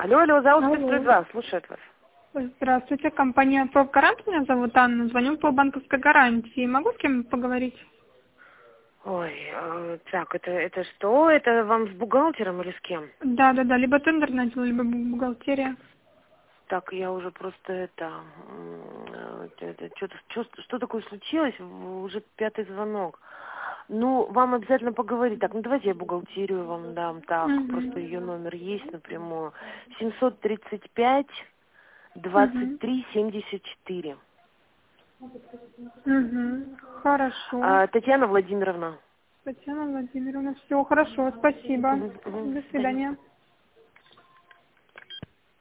Алло, алло, ЗАО Алло. «Спецстрой-2», слушает вас. Здравствуйте, компания «Профгарант», меня зовут Анна, звоню по банковской гарантии. Могу с кем поговорить? Ой, так, это что? Это вам с бухгалтером или с кем? Да, либо тендерное дело, либо бухгалтерия. Так, я уже просто что такое случилось? Уже пятый звонок. Ну, вам обязательно поговорить. Так, ну давайте я бухгалтерию вам дам. Так, просто ее Угу. номер есть напрямую. 735 Угу. 23 74. Угу. Хорошо. Татьяна Владимировна. Татьяна Владимировна, все хорошо, спасибо. Мгм, мгм, До до свидания. свидания.